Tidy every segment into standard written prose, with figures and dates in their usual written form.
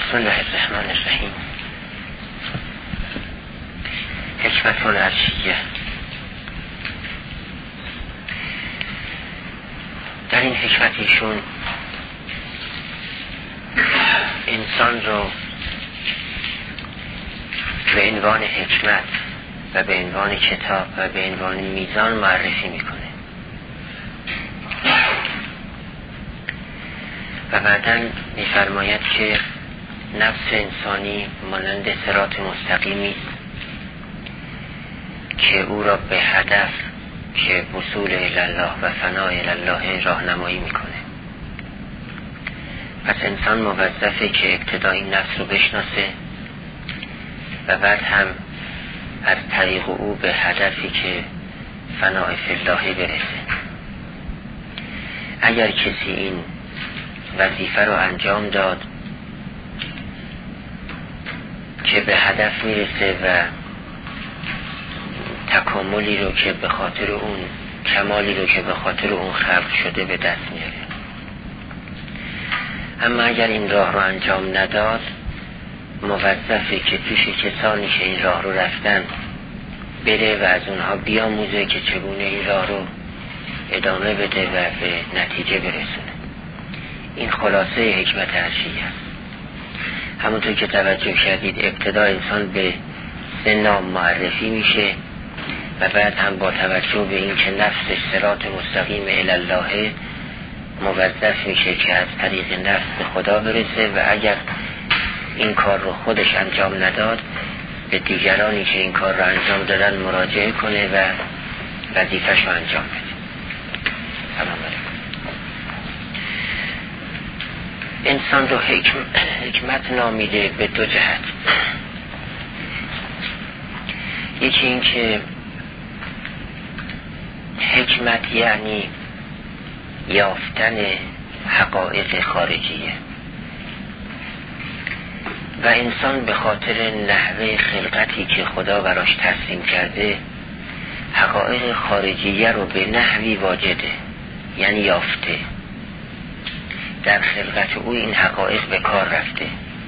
بسم الله الرحمن الرحیم. حکمت العرشیه. در این حکمت ایشون انسان رو به عنوان حکمت و به عنوان کتاب و به عنوان میزان معرفی میکنه و بعداً میفرماید که نفس انسانی مانند صراط مستقیمی که او را به هدف که وصول الله و فنای الله راهنمایی میکنه. پس انسان موظفه که ابتدا این نفس رو بشناسه و بعد هم از طریق او به هدفی که فنای فی الله برسه. اگر کسی این وظیفه رو انجام داد که به هدف میرسه و تکاملی رو که به خاطر اون، کمالی رو که به خاطر اون خلق شده به دست میاره. اما اگر این راه رو انجام نداد، موظفه که پیش کسانی که این راه رو رفتن بره و از اونها بیاموزه که چگونه این راه رو ادامه بده و به نتیجه برسونه. این خلاصه حکمت عرشیه است. همونطور که توجه کردید ابتدا انسان به سه نام معرفی میشه و بعد هم با توجه به این که نفسش صراط مستقیم الی الله موظف میشه که از طریق نفس به خدا برسه و اگر این کار رو خودش انجام نداد به دیگرانی که این کار رو انجام دادن مراجعه کنه و وظیفه‌ش رو انجام بده. تمام. انسان رو حکمت نامیده به دو جهت. یکی این که حکمت یعنی یافتن حقایق خارجیه و انسان به خاطر نحوه خلقتی که خدا براش ترسیم کرده حقایق خارجیه رو به نحوی واجده، یعنی یافته. در خلقت او این حقایق به کار رفته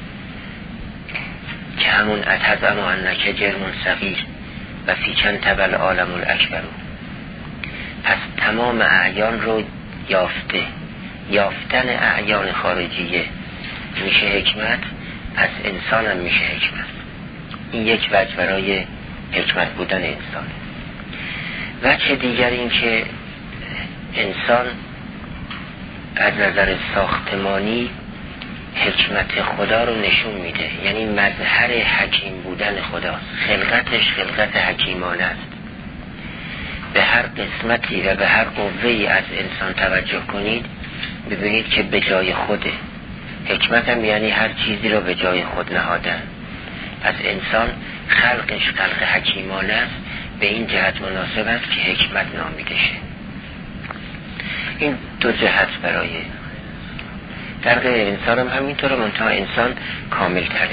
که همون اتزم و انک جرم صغیر و فی چند تبل عالم الاکبر. پس تمام اعیان رو یافته. یافتن اعیان خارجیه میشه حکمت، پس انسان هم میشه حکمت. این یک وجه برای حکمت بودن انسان. وجه دیگر این که انسان از نظر ساختمانی حکمت خدا رو نشون میده، یعنی مظهر حکیم بودن خداست. خلقتش خلقت حکیمانه است. به هر قسمتی و به هر قوه‌ای از انسان توجه کنید ببینید که به جای خوده. حکمت هم یعنی هر چیزی رو به جای خود نهادن. پس انسان خلقش خلق حکیمانه است، به این جهت مناسب است که حکمت نامیده شه. این دو جهت برای در غیر انسان هم همینطور، منتها انسان کامل تره.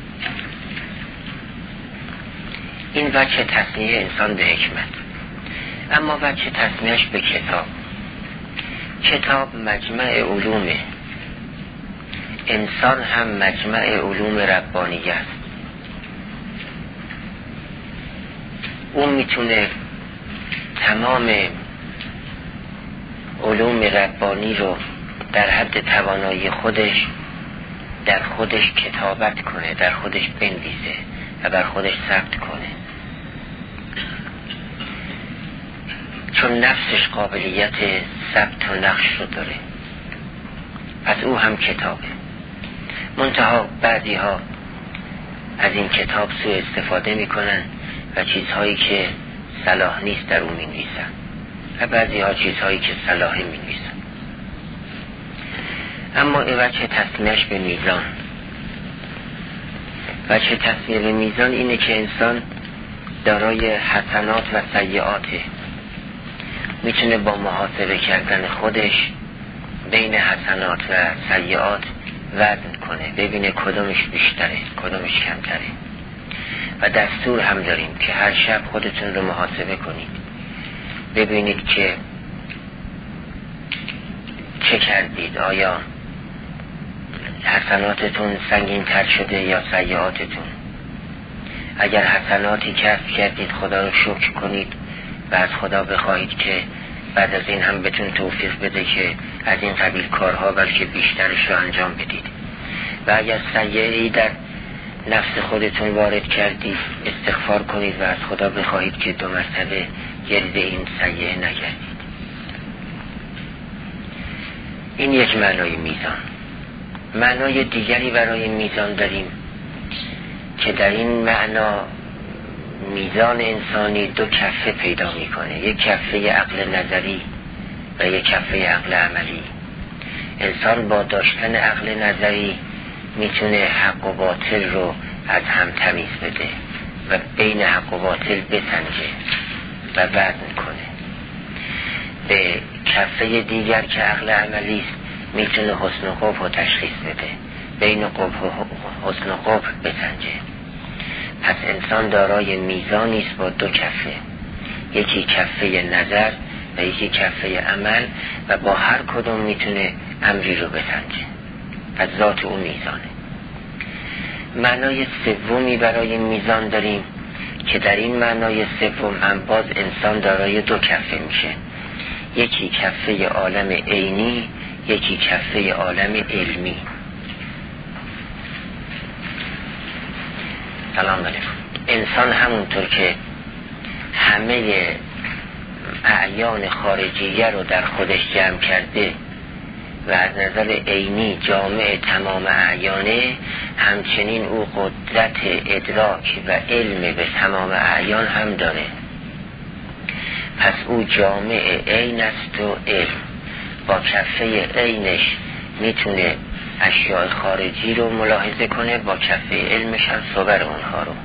این وجه تصمیه انسان به حکمت. اما وجه تصمیهش به کتاب. کتاب مجمع علومه، انسان هم مجمع علوم ربانیه است. اون میتونه تمام علوم ربانی رو در حد توانایی خودش در خودش کتابت کنه، در خودش بنویسه و بر خودش ثبت کنه، چون نفسش قابلیت ثبت و نقش رو داره. پس او هم کتابه. منتها بعضی ها از این کتاب سوء استفاده میکنن و چیزهایی که صلاح نیست در اون مینویسن و بعضی ها چیزهایی که صلاحی مینویسن. اما وجه تصمیهش به میزان. وجه تصمیه به میزان اینه که انسان دارای حسنات و سیئاته. میتونه با محاسبه کردن خودش بین حسنات و سیئات وزن کنه، ببینه کدومش بیشتره کدومش کمتره. و دستور هم داریم که هر شب خودتون رو محاسبه کنید، ببینید که چه کردید. آیا حسناتتون سنگین تر شده یا سیئاتتون. اگر حسناتی کسب کردید خدا رو شکر کنید و از خدا بخواهید که بعد از این هم بهتون توفیق بده که از این قبیل کارها بلکه بیشترش رو انجام بدید. و اگر سیئه‌ای در نفس خودتون وارد کردید استغفار کنید و از خدا بخواهید که 2 مرتبه گرد این سیئه نگردید. این یک معنای میزان. معنای دیگری برای میزان داریم که در این معنا میزان انسانی 2 کفه پیدا میکنه، یک کفه عقل نظری و یک کفه عقل عملی. انسان با داشتن عقل نظری میتونه حق و باطل رو از هم تمیز بده و بین حق و باطل بسنجه و وزن کنه. به کفه دیگر که عقل عملی است میتونه حسن و قبح رو تشخیص بده، بین قبح و حسن و قبح بسنجه. پس انسان دارای میزانی است با 2 کفه، یکی کفه نظر و یکی کفه عمل و با هر کدوم میتونه امری رو بسنجه. پس ذات اون میزانه. معنای سومی برای میزان داریم که در این معنای سوم هم باز انسان دارای 2 کفه میشه، یکی کفه عالم عینی، یکی کفه عالم علمی. سلام علیکم. انسان همونطور که همه اعیان خارجیه رو در خودش جمع کرده و از نظر عینی جامع تمام اعیانه، همچنین او قدرت ادراک و علم به تمام اعیان هم داره. پس او جامع عین است و علم. با کفه عینش میتونه اشیاء خارجی رو ملاحظه کنه، با کفه علمش هم صور اونها رو،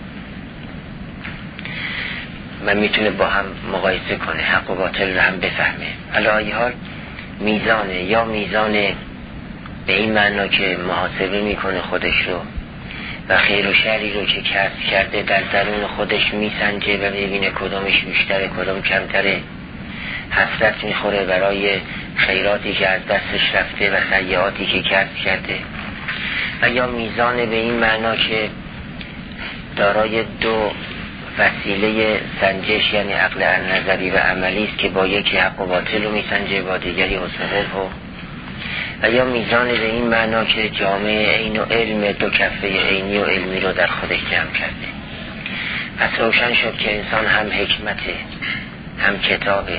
و میتونه با هم مقایسه کنه، حق و باطل رو هم بفهمه. علی حال میزانه، یا میزانه به این معنا که محاسبه میکنه خودش رو و خیر و شری رو که کسب کرده در درون خودش میسنجه و ببینه کدامش بیشتره کدام کمتره، حسرت میخوره برای خیراتی که از دستش رفته و سیئاتی که کسب کرده. و یا میزان به این معنا که دارای 2 وسیله سنجش، یعنی عقل نظری و عملی است که با یکی حق و باطل رو میسنجه، با دیگری حسن و قبح. و یا میزان به این معنا که جامعه عین و علم 2 کفه عینی و علمی رو در خودش جمع کرده. پس روشن شد که انسان هم حکمته، هم کتابه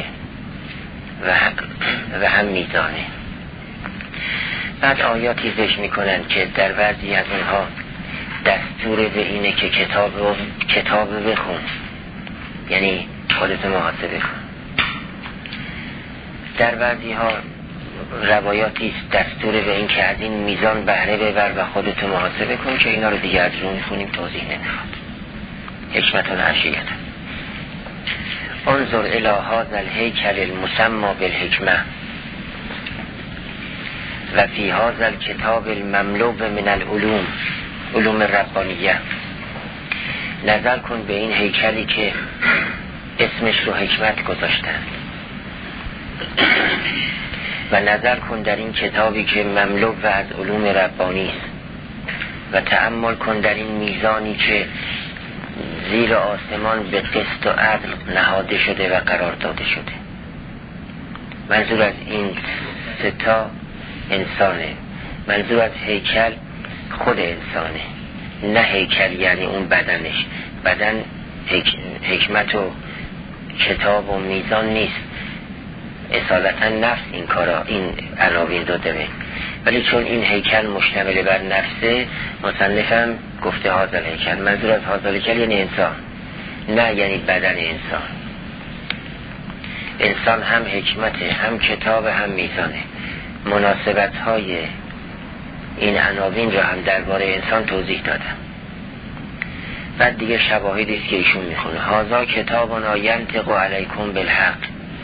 و هم میزانه. بعد آیاتی ذکر میکنن که در بعضی از اونها دستور به اینه که کتاب بخون، یعنی خودت محاسبه کن. در بعضی ها روایاتی دستور به این که از این میزان بهره ببر و خودت محاسبه کن، که اینا رو دیگه از رو میخونیم، توضیح نمیخواد. حکمتون عشیت. انظر الی هذا الهیکل المسمى بالحکمه و فی هذا الکتاب المملوء من العلوم، علوم ربانیه. نظر کن به این هیکلی که اسمش رو حکمت گذاشتن و نظر کن در این کتابی که مملو و از علوم ربانی است و تأمل کن در این میزانی که زیر آسمان به قسط و عدل نهاده شده و قرار داده شده. منظور از این 3 انسانه. منظور از هیکل خود انسانه، نه هیکل یعنی اون بدنش. بدن حکمت و کتاب و میزان نیست، اصالتا نفس این کارا، این عناوین داده. ولی چون این هیکل مشتمل بر نفسه، مصنفم گفته هذا الهیکل. منظور از هذا الهیکل یعنی انسان، نه یعنی بدن انسان. انسان هم حکمته، هم کتاب، هم میزانه. مناسبت های این عناوین را هم درباره انسان توضیح دادم. بعد دیگه شواهدی است که ایشون میخونه. هذا کتابنا ینطق علیکم بالحق.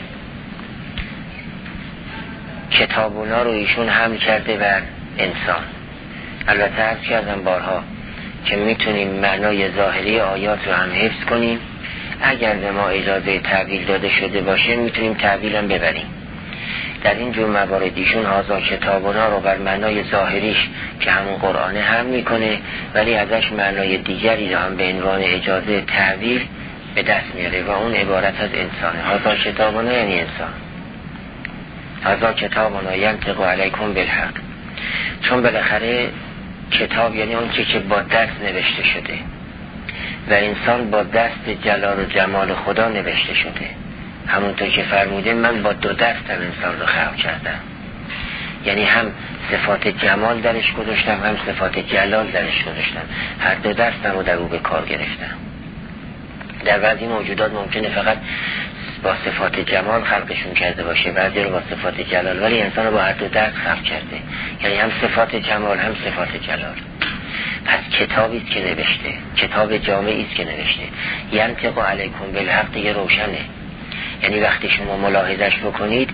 کتابونا رو ایشون حمل کرده بر انسان. البته عرض کردم بارها که میتونیم معنای ظاهری آیات رو هم حفظ کنیم. اگر به ما اجازه تعبیل داده شده باشه میتونیم تعبیل هم ببریم. در این جور موارد ایشون هازا کتابنا رو بر معنای ظاهریش که همون قرآنه هم میکنه، ولی ازش معنای دیگری رو هم به عنوان اجازه تعبیر به دست میاره و اون عبارت از انسانه. هازا کتابنا یعنی انسان، هازا کتابنا ینطق علیکم بالحق، چون بالاخره کتاب یعنی اون که با دست نوشته شده و انسان با دست جلال و جمال خدا نوشته شده. همونطور که فرموده من با دو دستم انسان رو خلق کردم، یعنی هم صفات جمال درش گذاشتم هم صفات جلال درش گذاشتم، هر دو دستم رو در او به کار گرفتم. در بعضی موجودات ممکنه فقط با صفات جمال خلقشون کرده باشه، بعضی رو با صفات جلال، ولی انسان رو با هر دو دست خلق کرده، یعنی هم صفات جمال هم صفات جلال. پس کتابی است که نوشته، کتاب جامعی است که نوشته. ینطق علیکم بالحق دیگه روشنه، یعنی وقتی شما ملاحظش بکنید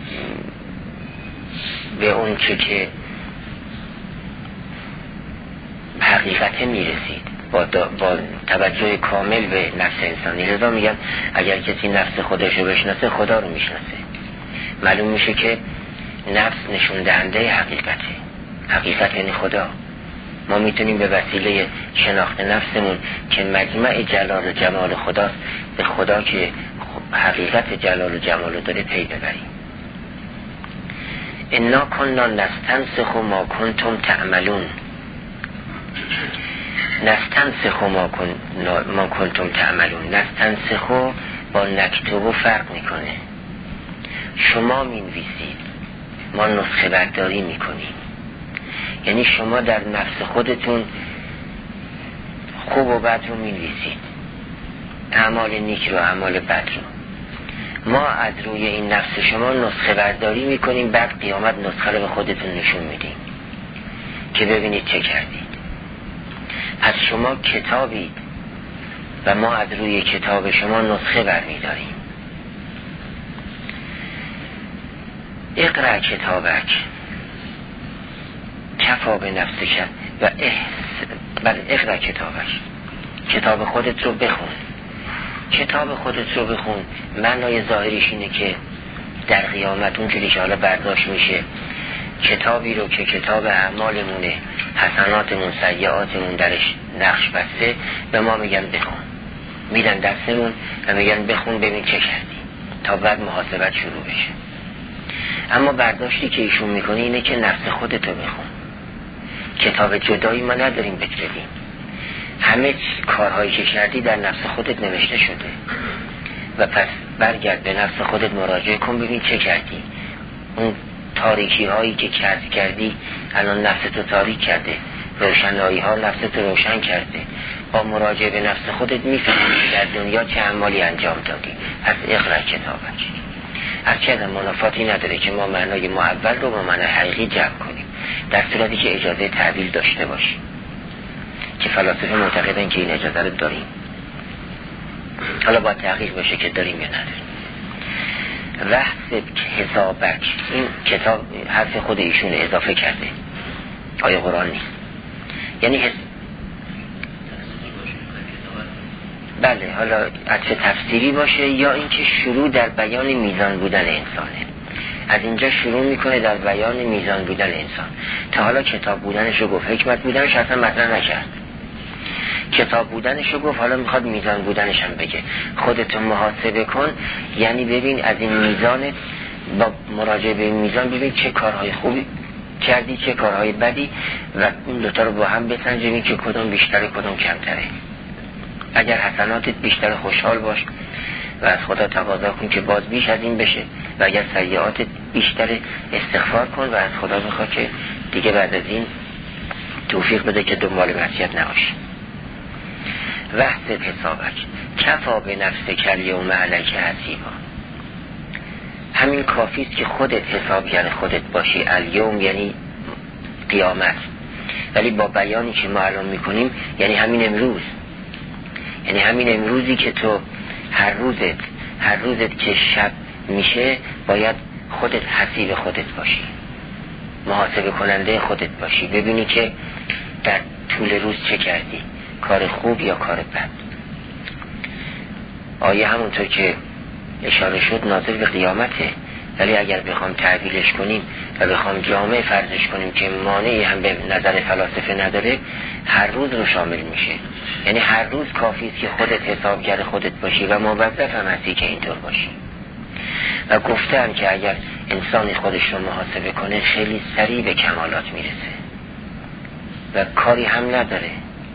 به اون که حقیقت میرسید با توجه کامل به نفس انسانی. لذا میگن اگر کسی نفس خودش رو بشناسه خدا رو میشناسه. معلوم میشه که نفس نشون دهنده حقیقته، حقیقت یعنی خدا. ما میتونیم به وسیله شناخت نفسمون که مجمع جلال و جمال خداست به خدا که حقیقت جلال و جمال رو داره پی ببریم. انا کنا نستنسخ ما کنتم تعملون. نستنسخ ما کنتم تعملون، نستنسخ با نکتب فرق میکنه. شما مینویسید، ما نسخه برداری میکنیم. یعنی شما در نفس خودتون خوب و بد رو مینویسید، اعمال نیک رو اعمال بد رو. ما از روی این نفس شما نسخه برداری میکنیم، بعد قیامت نسخه رو به خودتون نشون میدیم که ببینید چه کردید. پس شما کتابید و ما از روی کتاب شما نسخه برمیداریم. اقرأ کتابک کفا به نفسک و اقرأ کتابک، کتاب خودت رو بخون. کتاب خودت رو بخون معنای ظاهریش اینه که در قیامت اون که حالا برداشت میشه کتابی رو که کتاب اعمالمونه، حسناتمون سیئاتمون درش نقش بسته، به ما میگن بخون، میدن دستمون و میگن بخون ببین چه کردی تا بعد محاسبت شروع بشه. اما برداشتی که ایشون میکنه اینه که نفس خودتو بخون، کتاب جدایی ما نداریم بگذاریم. همه کارهایی که کردی در نفس خودت نوشته شده و پس برگرد به نفس خودت مراجعه کن ببین چه کردی. اون تاریکی هایی که کردی الان نفستو تاریک کرده، روشنایی ها نفستو روشن کرده. با مراجعه به نفس خودت میفهمی که در دنیا چه اعمالی انجام دادی. پس اقرأ کتابک. از چه منافاتی نداره که ما معنای معول رو با معنای حقیقی جمع کنیم، در صورتی که اجازه تعبیر داشته باشیم، که فلاسفه معتقدن که این اجازه رو داریم. حالا با تحقیق باشه که داریم یا نداریم. وحسب حسابک، این کتاب حرف خود ایشون اضافه کرده، آیه قرآن نیست. یعنی بله، حالا عطف تفسیری باشه یا اینکه شروع در بیان میزان بودن انسانه. از اینجا شروع میکنه در بیان میزان بودن انسان. تا حالا کتاب بودنش رو گفت، حکمت بودنش اصلا مطرح نکرد. کتاب بودنش رو گفت، حالا میخواد میزان بودنش هم بگه. خودتون محاسبه کن، یعنی ببین از این میزانت با مراجعه به این میزان ببین چه کارهای خوبی کردی چه کارهای بدی و اون دوتا رو با هم بسنج ببین که کدوم بیشتره کدوم کمتره. اگر حسناتت بیشتر خوشحال باش و از خدا تقاضا کن که باز بیش از این بشه، و اگر سیئاتت بیشتر استغفار کن و از خدا بخوا که دیگه بعد از این توفیق بده که دنبال معصیت نباشی. وحسب حسابک کفا به نفس کلیوم علیک حسیبا. همین کافی است که خودت حسابگر خودت باشی. الیوم یعنی قیامت، ولی با بیانی که ما الان میکنیم یعنی همین امروز، یعنی همین امروزی که تو هر روزت که شب میشه باید خودت حسیب خودت باشی، محاسبه کننده خودت باشی، ببینی که در طول روز چه کردی، کار خوب یا کار بد. آیه همونطور که اشاره شد ناظر به قیامته. ولی اگر بخوام تعبیرش کنیم و بخوام جامع فرضش کنیم که مانعی هم به نظر فلاسفه نداره، هر روز رو شامل میشه. یعنی هر روز کافی است که خودت حسابگر خودت باشی و موظف هم هستی که اینطور باشی. و گفتم که اگر انسان خودش رو محاسبه کنه خیلی سریع به کمالات میرسه و کاری هم نداره.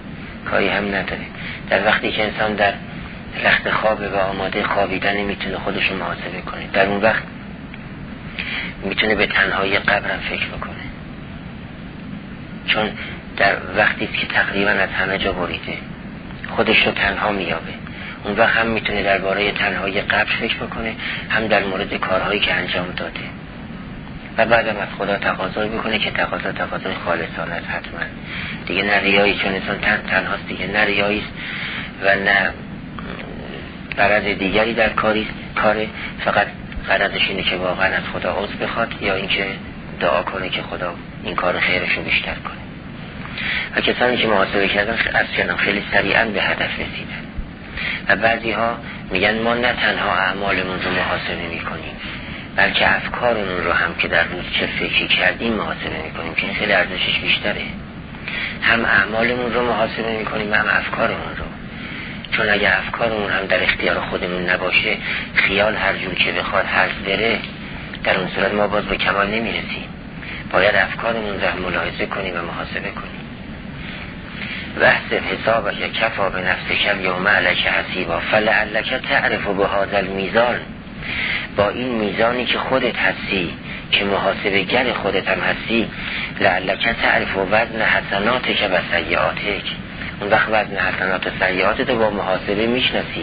در وقتی که انسان در رخت خوابه و آماده خوابیدن میتونه خودش رو محاسبه کنه، در اون وقت میتونه به تنهایی قبرم فکر بکنه، چون در وقتی که تقریبا از همه جا بریده خودش رو تنها میابه. اون وقت هم میتونه درباره تنهایی قبر فکر بکنه، هم در مورد کارهایی که انجام داده و بعدم از خدا تقاضا بکنه که تقاضای خالصانه است. حتما دیگه نه ریایی، چون انسان تنهاست دیگه، نه ریایی و نه غرض دیگری در کاره، فقط غرضش اینه که واقعا از خدا عذر بخواد یا اینکه دعا کنه که خدا این کار خیرشو بیشتر کنه. و کسانی که محاسبه کردن اصلا خیلی سریعا به هدف رسیدن. و بعضی ها میگن ما نه تنها اعمالمون رو محاسبه میکنیم، بلکه افکارمون رو هم که در روز چه فکری کردیم محاسبه میکنیم، که این خیلی ارزشش بیشتره. هم اعمالمون رو محاسبه میکنیم هم افکارمون رو، چون اگه افکارمون هم در اختیار خودمون نباشه، خیال هر جور که بخواد حرف بره، در اون صورت ما باز به کمال نمیرسیم. باید افکارمون رو ملاحظه کنیم و محاسبه کنیم. وحسب حسابک کفا به نفسک الیوم علیک حسیبا فلعلک تعرف بهذا المیزان، با این میزانی که خودت هستی، که محاسبه گر خودت هم هستی، لعلک تعرف وزن حسناتک و سیئاتک، اون وقت وزن حسنات و سیئاتت با محاسبه میشناسی.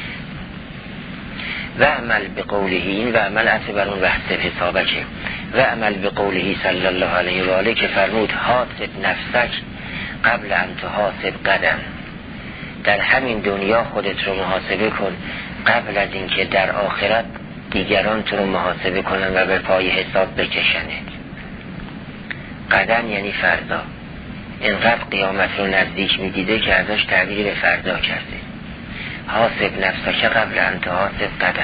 و عمل به قوله، این و عمل اعتبر اون وحسب حسابکه، و عمل به قوله صلی الله علیه و آله که فرمود حاسب نفسک قبل ان تحاسب غدا، در همین دنیا خودت رو محاسبه کن قبل از اینکه در آخرت دیگران تو رو محاسبه کنن و به پای حساب بکشنت. غدا یعنی فردا. اینقدر قیامت رو نزدیک میدیده که ازش تعبیر به فردا کرده. حاسب نفسک قبل ان تحاسب غدا،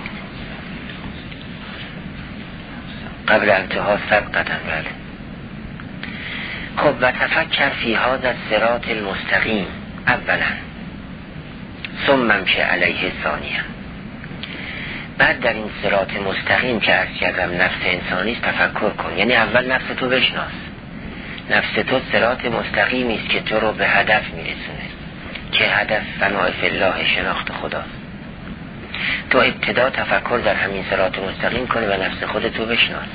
قبل ان تحاسب غدا. بله. خب و تفکر فی هذا الصراط المستقیم اولا ثم امشی علیه ثانیا. بعد در این صراط مستقیم که عرض کردم نفس انسانی است تفکر کن. یعنی اول نفس تو بشناس. نفس تو صراط مستقیمی است که تو رو به هدف میرسونه، که هدف فناء فی الله، شناخت خدا. تو ابتدا تفکر در همین صراط مستقیم کنی و نفس خودتو بشناس.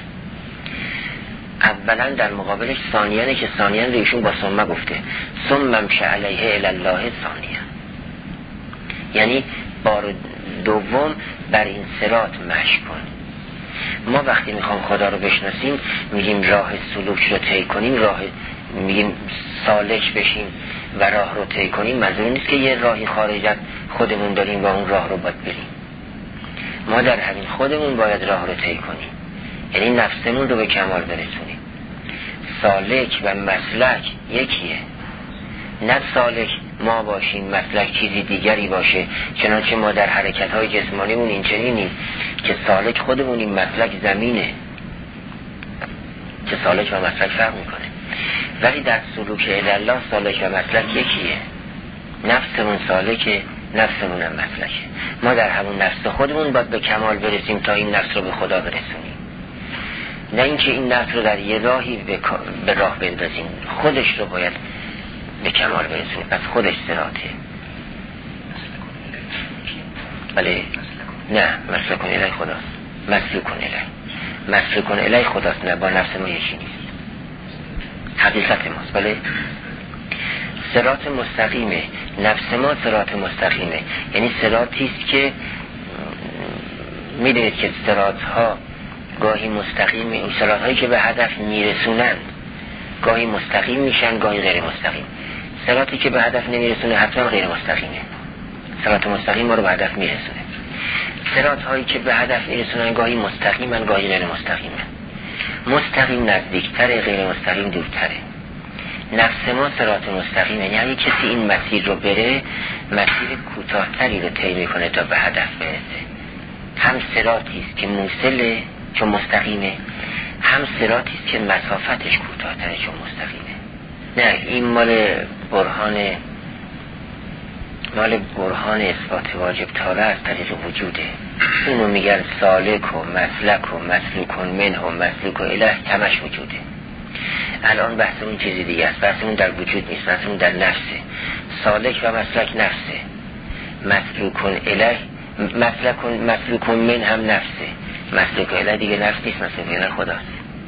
اولا در مقابلش ثانیانه که ثانیان رو ایشون با ثم گفته، ثم امشی علیه الی الله ثانیا، یعنی بار دوم بر این صراط مشی کن. ما وقتی میخوام خدا رو بشناسیم میگیم راه سلوک رو طی کنیم، میگیم سالک بشیم و راه رو طی کنیم. منظور نیست که یه راهی خارج از خودمون داریم و اون راه رو باید بریم. ما در همین خودمون باید راه رو طی کنیم، یعنی نفسمون رو به کمال برسونیم. سالک و مسلک یکیه، نه سالک ما باشیم مسلک چیزی دیگری باشه. چنانچه ما در حرکت‌های جسمانیمون این چنینیم که سالک خودمونیم، مسلک زمینه، که سالک و مسلک فرق میکنه. ولی در سلوک الله سالک و مسلک یکیه. نفسمون سالکه، نفسمون هم مسلکه. ما در همون نفس خودمون باید به کمال برسیم تا این نفس رو به خدا برسونیم، نه اینکه این نفس رو در یه راهی به راه بندازیم. خودش رو باید به کمال برسونیم، پس خودش صراطه. بله نه، مسلک کن الی خداست، مسلک کن الی خداست، نه با نفس ما یکی نیست، حقیقت ماست. بله صراط مستقیمه، نفس ما صراط مستقیمه، یعنی صراطی است که میدونید که صراط ها گاهی مستقیم، این صراط هایی که به هدف میرسونند گاهی مستقیم میشن گاهی غیر مستقیم. صراطی که به هدف نمیرسونه حتما غیر مستقیمه. صراط مستقیم ما رو به هدف میرسونه. صراط هایی که به هدف میرسونن گاهی مستقیمن گاهی غیر مستقیمن. مستقیم نزدیکتره، غیر مستقیم دورتره. نفس ما صراط مستقیمه، یعنی کسی این مسیر رو بره مسیر کوتاه‌تری رو طی میکنه تا به هدف برسه. هم صراطی است که موصل چون مستقیمه، هم صراطی است که مسافتش کوتاه‌تره چون مستقیمه. نه این مال برهان اثبات واجب تاره از طریق وجوده. اینو میگن سالک و مسلک و مسلوک منه و مسلوک اله، همش وجوده. الان بحث اون چیزی دیگه است، بحث اون در وجود نیست، بحث اون در نفسه. سالک و مسلک نفسه، مسلوک اله مسلوک من هم نفسه، مسلوک اله دیگه نفس نیست، مسلوک اله خداست.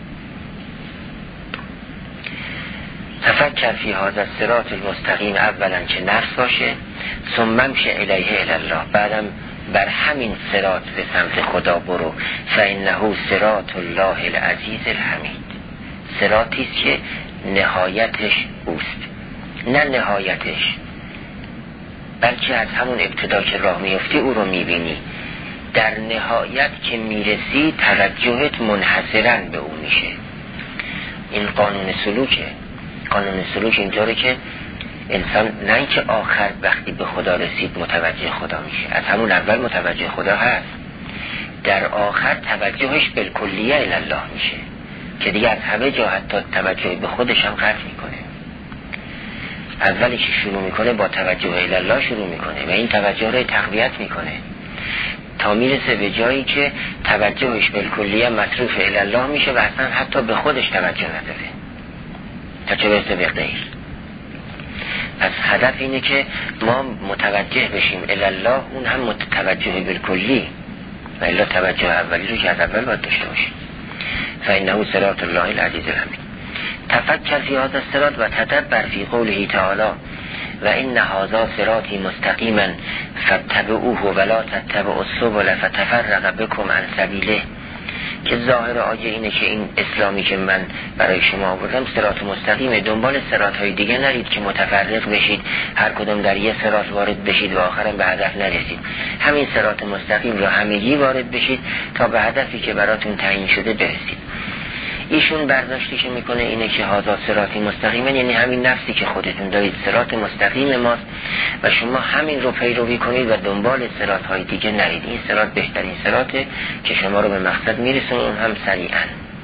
تفکر فی هذا الصراط المستقیم، اولا که نفس باشه، ثم امشی الیه الی الله، بعدم بر همین صراط به سمت خدا برو. فانه صراط الله العزیز الحمید، صراطی است که نهایتش اوست، نه نهایتش، بلکه از همون ابتدا که راه میفتی او رو میبینی، در نهایت که میرسی توجهت منحصراً به او میشه. این قانون سلوکه. قانون سلوک اینطوره که انسان نه اینکه آخر وقتی به خدا رسید متوجه خدا میشه، از همون اول متوجه خدا هست، در آخر توجهش بالکلیه الی الله میشه که دیگه از همه جا حتی توجه به خودش هم قطع میکنه. اولی که شروع میکنه با توجه الی الله شروع میکنه و این توجه رو تقویت میکنه تا میرسه به جایی که توجهش بالکلیه مصروف الی الله میشه و اصلا حتی به خودش توجه نداره تا چه برسه به غیر. پس هدف اینه که ما متوجه بشیم الی الله، اون هم متوجه بالکلی، و الا توجه اولی رو که از اول باید داشته باشیم. فانه صراط الله العزیز الحمید. تفکر فی هذا الصراط و تدبر فی قوله تعالی و ان هذا صراطی مستقیما فاتبعوه ولا تتبعوا السبل فتفرق بكم عن سبیله، که ظاهر آیه اینه که این اسلامی که من برای شما آوردم صراط مستقیمه، دنبال صراط های دیگه نرید که متفرق بشید، هر کدوم در یه صراط وارد بشید و آخرم به هدف نرسید. همین صراط مستقیم رو همگی وارد بشید تا به هدفی که براتون تعیین شده برسید. ایشون برداشتی که میکنه اینه که هذا صراطی مستقیمه، یعنی همین نفسی که خودتون دارید صراط مستقیم ماست و شما همین رو پیروی کنید و دنبال صراط های دیگه نرید. این صراط بهترین صراطه که شما رو به مقصد میرسونه، اون هم سریعا.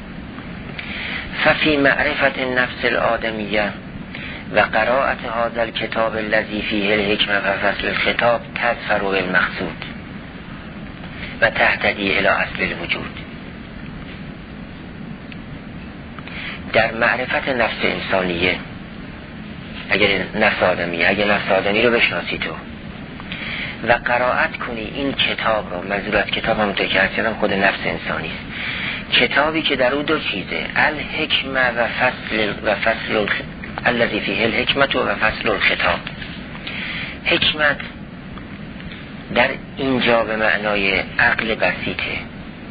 ففی معرفت النفس الآدمیه و قراءت هذا الكتاب الذي فيه الحکمه و فصل الخطاب تظفر بالمقصود و تهتدی الى اصل الوجود. در معرفت نفس انسانیه، اگر نفس آدمی رو بشناسی تو و قرائت کنی این کتاب رو، منظور از کتاب هم که هستم خود نفس انسانی است، کتابی که در او دو چیزه، الحکمه و فصل الذی فیه الحکمت و فصل الخطاب. حکمت در اینجا به معنای عقل بسیطه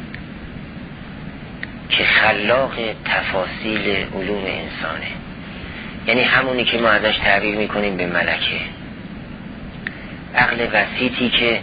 که خلاق تفاصیل علوم انسانه، یعنی همونی که ما ازش تعبیر میکنیم به ملکه، عقل بسیطی که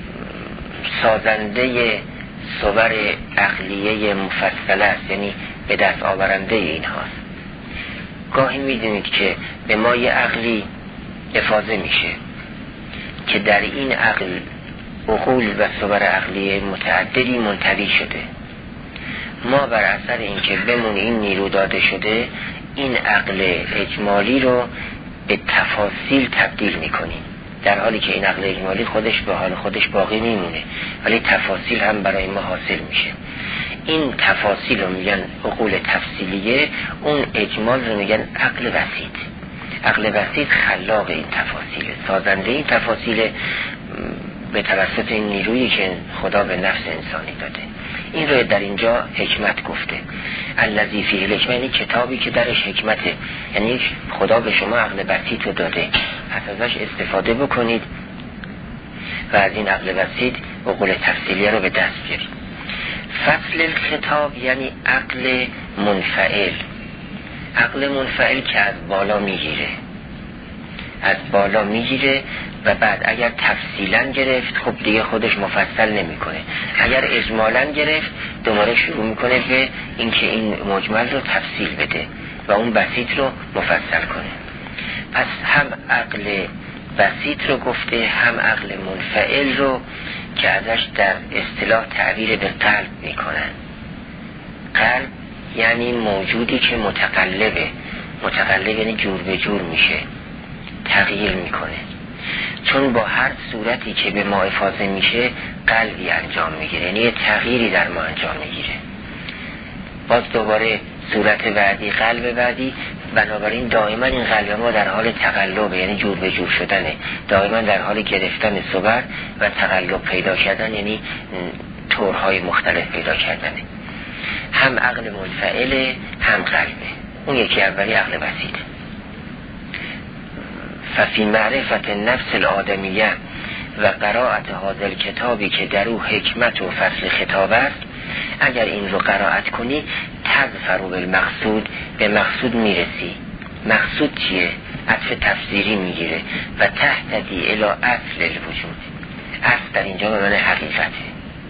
سازنده صور عقلیه مفصله است، یعنی به دست آورنده این هاست. گاهی میدونید که به ما یه عقلی افاضه میشه که در این عقل عقول و صور عقلیه متعددی منطوی شده، ما بر اثر این که بمون این نیرو داده شده این عقل اجمالی رو به تفاصیل تبدیل میکنیم، در حالی که این عقل اجمالی خودش به حال خودش باقی میمونه ولی تفاصیل هم برای ما حاصل میشه. این تفاصیل رو میگن عقول تفصیلیه، اون اجمال رو میگن عقل وسیط. عقل وسیط خلاق این تفاصیل، سازنده این تفاصیل به توسط این نیرویی که خدا به نفس انسانی داده. این رو در اینجا حکمت گفته، الذی فیه الحکمه، یعنی کتابی که درش حکمته، یعنی خدا به شما عقل بسیط رو داده، پس ازش استفاده بکنید و از این عقل بسیط عقول تفصیلیه رو به دست بیارید. فصل الخطاب یعنی عقل منفعل، عقل منفعل که از بالا میگیره و بعد اگر تفصیلا گرفت خب دیگه خودش مفصل نمیکنه، اگر اجمالا گرفت دوباره شروع میکنه به اینکه این مجمل رو تفصیل بده و اون بسیط رو مفصل کنه. پس هم عقل بسیط رو گفته، هم عقل منفعل رو که ازش در اصطلاح تعبیر به قلب میکنن. قلب یعنی موجودی که متقلبه. متقلب یعنی جور به جور میشه، تغییر میکنه، چون با هر صورتی که به ما افاضه میشه قلبی انجام میگیره، یعنی یه تغییری در ما انجام میگیره. باز دوباره صورت بعدی، قلب بعدی. بنابراین دائما این قلب ما در حال تقلب، یعنی جور به جور شدنه، دائما در حال گرفتن صور و تقلب پیدا کردن، یعنی طورهای مختلف پیدا کردنه. هم عقل منفعله هم قلبه. اون یکی اولی عقل بسیطه. ففی معرفت نفس الآدمیه و قرائت هذا کتابی که در او حکمت و فصل خطاب است، اگر این رو قرائت کنی تظفر بالمقصود، به مقصود میرسی. مقصود چیه؟ عطف تفسیری میگیره و تهتدی الی اصل الوجود. اصل در اینجا به معنی حقیقته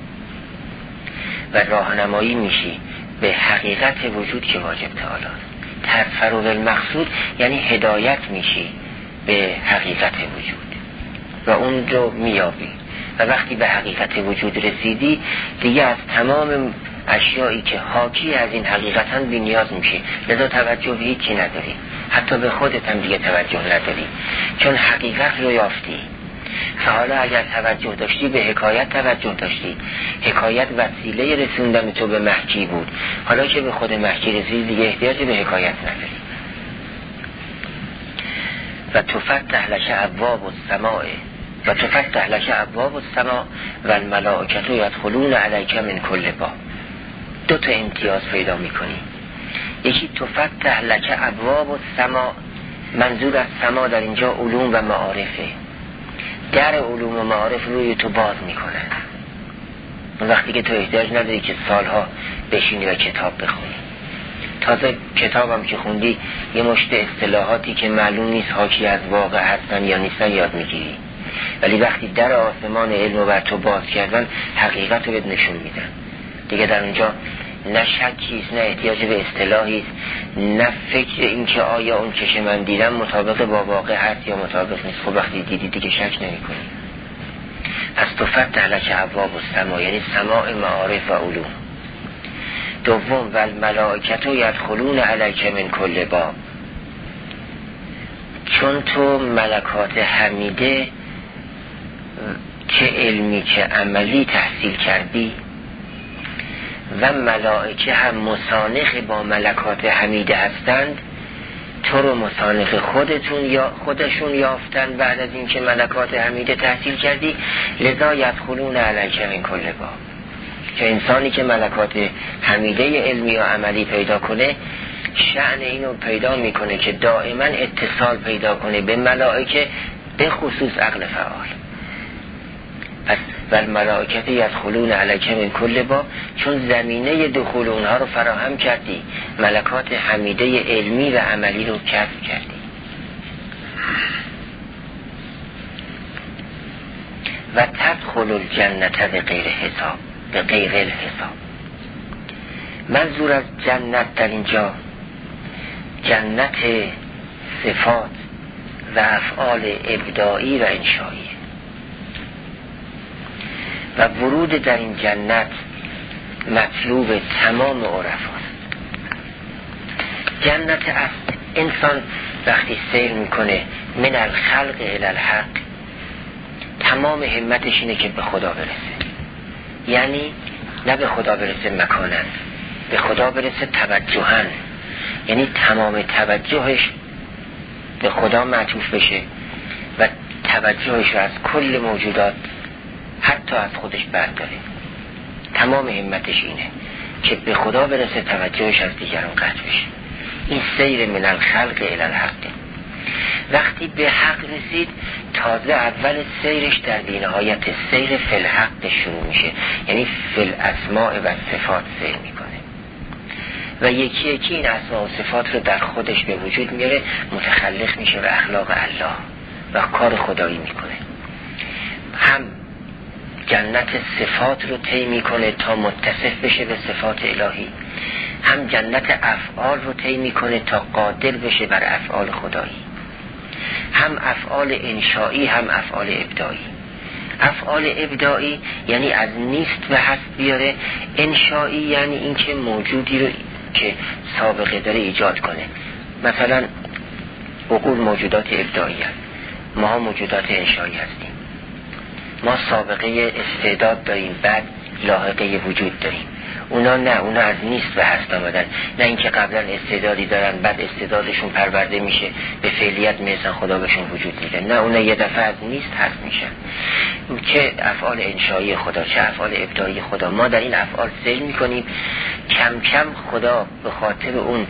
و راهنمایی میشی به حقیقت وجود که واجب تعالی. تظفر بالمقصود یعنی هدایت میشی به حقیقت وجود و اون رو میابی و وقتی به حقیقت وجود رسیدی دیگه از تمام اشیایی که حاکی از این حقیقتاً بی نیاز میشی، لذا توجه به هیچی نداری، حتی به خودت هم دیگه توجه نداری، چون حقیقت رو یافتی. حالا اگر توجه داشتی به حکایت توجه داشتی، حکایت وسیله رسوندن تو به محکی بود، حالا که به خود محکی رسیدی دیگه احتیاج به حکایت نداری. و تفتح لک ابواب السماء و تفتح لک ابواب السماء و الملائکه یدخلون علیک من کل باب. دو تا امتیاز پیدا میکنی. یکی تفتح لک ابواب السماء، منظور از سما در اینجا علوم و معارفه. در علوم و معارف روی تو باز میکنن. وقتی که تو احتیاج نداری که سالها بشینی و کتاب بخونی. تازه کتابم که خوندی یه مشت اصطلاحاتی که معلوم نیست حاکی از واقع هستن یا نیستن یاد میگیری، ولی وقتی در آسمان علم رو بر تو باز کردن حقیقت رو بهت نشون میدن. دیگه در اونجا نه شکیست، نه احتیاج به اصطلاحیست، نه فکر این که آیا اون چشم من دیدم مطابق با واقع هست یا مطابق نیست. خب وقتی دیدی دیگه شک نمی کنی. پس تفتح لک ابواب السماء یعنی سماع معارف و علوم. دوم و الملائکه یدخلون علیک من کل باب، چون تو ملکات حمیده چه علمی چه عملی تحصیل کردی و ملائکه هم مسانخ با ملکات حمیده هستند، تو رو مسانخ خودشون یافتن بعد از اینکه ملکات حمیده تحصیل کردی، لذا یدخلون علیک من کل باب. که انسانی که ملکات حمیده علمی و عملی پیدا کنه شأن اینو پیدا میکنه که دائما اتصال پیدا کنه به ملائکه، به خصوص عقل فعال. پس والملائکه یدخلون علیک من کل باب، چون زمینه دخول اونها رو فراهم کردی، ملکات حمیده علمی و عملی رو کسب کردی. و تدخل الجنت به غیر حساب، به غیر الحساب. منظور از جنت در اینجا جنت صفات و افعال ابداعی و انشایی و ورود در این جنت مطلوب تمام عرفاست. جنت است. انسان وقتی سیر میکنه من الخلق الی الحق، تمام همتش اینه که به خدا برسه. یعنی نه به خدا برسه مکانن، به خدا برسه توجهن، یعنی تمام توجهش به خدا معطوف بشه و توجهش از کل موجودات حتی از خودش برداره. تمام همتش اینه که به خدا برسه، توجهش از دیگران قطع بشه. این سیر من الخلق الی الحق. وقتی به حق رسید تازه اول سیرش در بینهایت سیر فی الحق شروع میشه، یعنی فی الاسماء و صفات سیر میکنه و یکی یکی این اسماء و صفات رو در خودش به وجود میاره، متخلق میشه به اخلاق الله و کار خدایی میکنه. هم جنت صفات رو طی میکنه تا متصف بشه به صفات الهی، هم جنت افعال رو طی میکنه تا قادر بشه بر افعال خدایی، هم افعال انشایی هم افعال ابداعی. افعال ابداعی یعنی از نیست به هست بیاره، انشایی یعنی اینکه موجودی رو که سابقه داره ایجاد کنه. مثلا عقول موجودات ابداعی هست، ما موجودات انشایی هستیم. ما سابقه استعداد داریم، بعد لاحقه وجود داریم. اونا نه، اونا از نیست به هست آمدن، نه اینکه قبلا استعدادی دارن بعد استعدادشون پرورده میشه به فعلیت میرسن خدا بهشون وجود میده. نه، اونا یه دفعه از نیست هست میشن. چه افعال انشایی خدا چه افعال ابداعی خدا، ما در این افعال سیر میکنیم. کم کم خدا به خاطر اون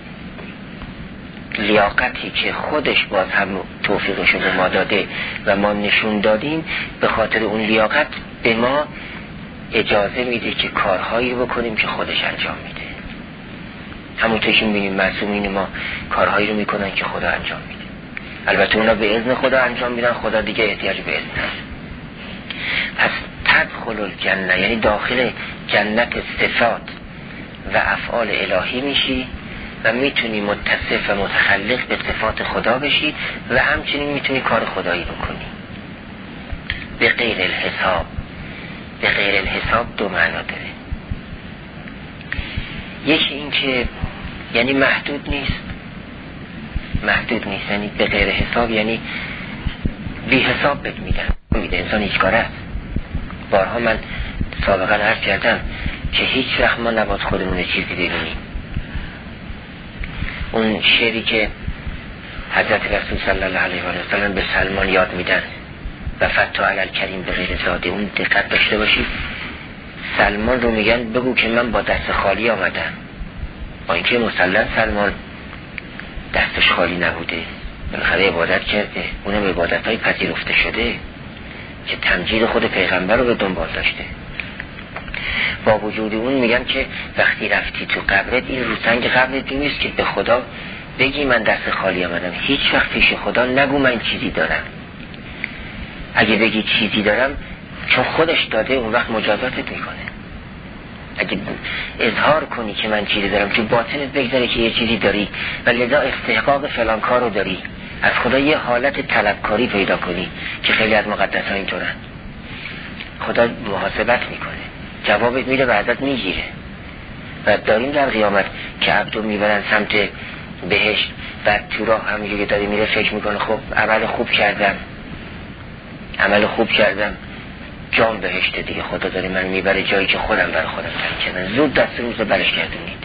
لیاقتی که خودش باز هم توفیقشو به ما داده و ما نشون دادیم، به خاطر اون لیاقت به ما اجازه میده که کارهایی رو بکنیم که خودش انجام میده. همونطور که میبینیم معصومین ما کارهایی رو میکنن که خدا انجام میده. البته اونا به اذن خدا انجام میدن، خدا دیگه احتیاج به اذن هست. پس تدخل الجنه یعنی داخل جنت صفات و افعال الهی میشی و میتونی متصف و متخلق به صفات خدا بشی و همچنین میتونی کار خدایی بکنی به غیر الحساب. به غیر الحساب دو معنا داره. یکی این که یعنی محدود نیست یعنی به غیر حساب یعنی بی حساب بهت میده انسان هیچ کار است. بارها من سابقا عرض کردم که هیچ وقت ما نباید خودمون چیزی ببینیم. اون شعری که حضرت رسول صلی الله علیه و سلم به سلمان یاد میدن و فتا علی الکریم به غیر زاده، اون دقت داشته باشید. سلمان رو میگن بگو که من با دست خالی آمدم، با اینکه مسلم سلمان دستش خالی نبوده، بالاخره عبادت کرده، اونم عبادت های پذیرفته شده که تمجید خود پیغمبر رو به دنبال داشته. با وجود اون میگن که وقتی رفتی تو قبرت این رو سنگ قبرت نیست که به خدا بگی من دست خالی آمدم. هیچ وقت پیش خدا نگو من چیزی دارم. اگه بگی چیزی دارم چون خودش داده اون وقت مجازاتت میکنه. اگه اظهار کنی که من چیزی دارم تو باطنت بگذاره که یه چیزی داری و لذا استحقاق فلان کار رو داری، از خدا یه حالت طلبکاری پیدا کنی که خیلی از مقدس ها اینطورن. خدا محاسبت میکنه، جوابت میده و ازت میگیره. و داریم در قیامت که عبدو میبرن سمت بهشت و تو راه همینجوری داری میره فکر میکنه خب عمل خوب کردم جام بهشت دیگه، خدا داره من میبره جایی که خودم برای خودم تنگ کردم. زود دست روز برش گردونید،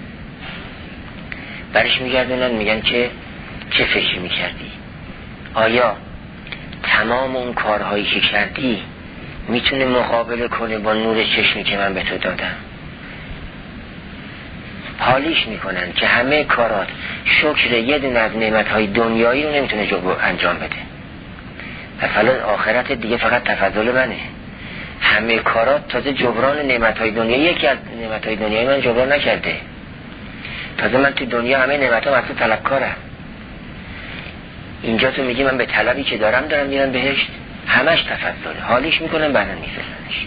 برش میگردونن میگن که چه فکری میکردی؟ آیا تمام اون کارهایی که کردی میتونه مقابله کنه با نور چشمی که من به تو دادم؟ حالیش میکنن که همه کارات شکر یه دونه از نعمتهای دنیایی رو نمیتونه انجام بده. مثلا آخرت دیگه فقط تفضل منه. همه کارات تازه جبران نعمتهای دنیا، یکی از نعمتهای دنیای من جبران نکرده. تازه من تو دنیا همه نعمتها مثل طلبکارم. اینجا تو میگی من به طلبی که دارم میرم بهشت، همش تفضل. حالیش میکنن بعدن میفرستنش.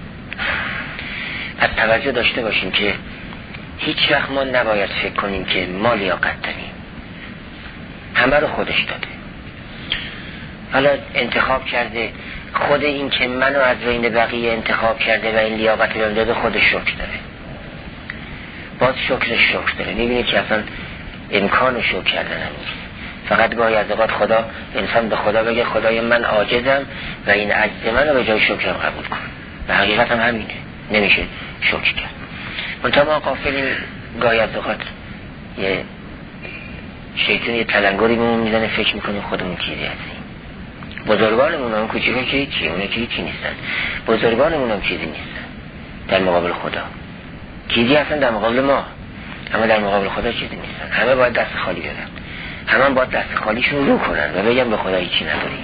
از توجه داشته باشیم که هیچ وقت ما نباید فکر کنیم که ما لیاقت داریم. همه رو خودش داده. حالا انتخاب کرده، خود این که منو از بین بقیه انتخاب کرده و این لیاقت رو داده خودش شکر داره. باز شکرش شکر داره. میبینید که اصلا امکان شکر کردن نیست. فقط گاهی از اوقات خدا انسان به خدا بگه خدای من عاجزم و این عجز منو به جای شکرم قبول کن. و حقیقت هم همینه، نمیشه شکر کرد. منتها ما غافلیم، گاهی از اوقات یه شیطان یه تلنگری بهمون میزنه، فکر میکنیم خودمون چیزی هستیم. بزرگانمون هم کوچیکه که هیچی، اونا که هیچی نیستن. بزرگانمون هم چیزی نیستن در مقابل خدا. چیزی هستن در مقابل ما، اما در مقابل خدا چیزی نیستن. همه باید دست خالی بدن، همه باید دست خالیشون رو کنن و بگم به خدا هیچی نداریم.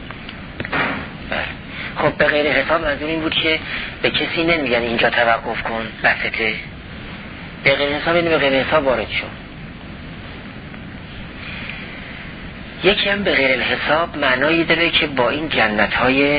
خب به غیر حساب منظور این بود که به کسی نمیگن اینجا توقف کن بسته. به غیر حساب اینو به غیر حساب وارد شو. یکی هم به غیر الحساب معنایی داره که با این جنت‌های